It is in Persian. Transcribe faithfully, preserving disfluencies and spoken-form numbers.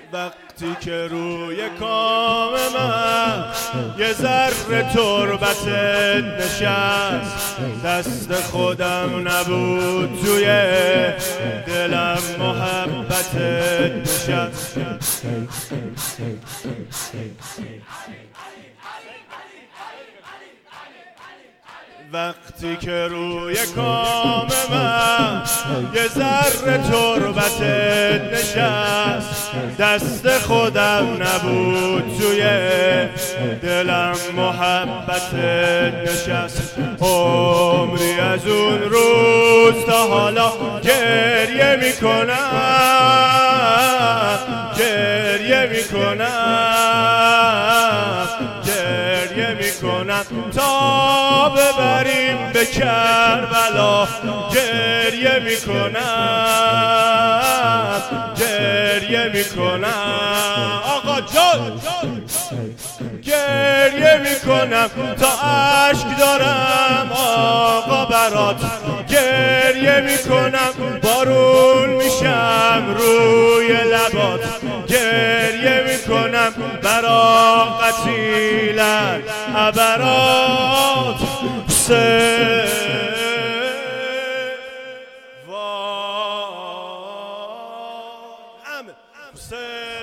وقتی که روی کام من یه ذره تربت نشست، دست خودم نبود توی دلم محبت نشست. وقتی که روی کام من یه ذره تربت نشست، دست خودم نبود توی دلم محبت نشست. عمری از اون روز تا حالا گریه میکنم، گریه میکنم، گریه میکنم تا ببریم به کربلا. گریه میکنم، گریه میکنم آقا جان، گریه میکنم تا اشک دارم آقا برات. گریه میکنم بارون میشم روی لبات. گریه میکنم برا قتیلن عبرات. حسین وای حسین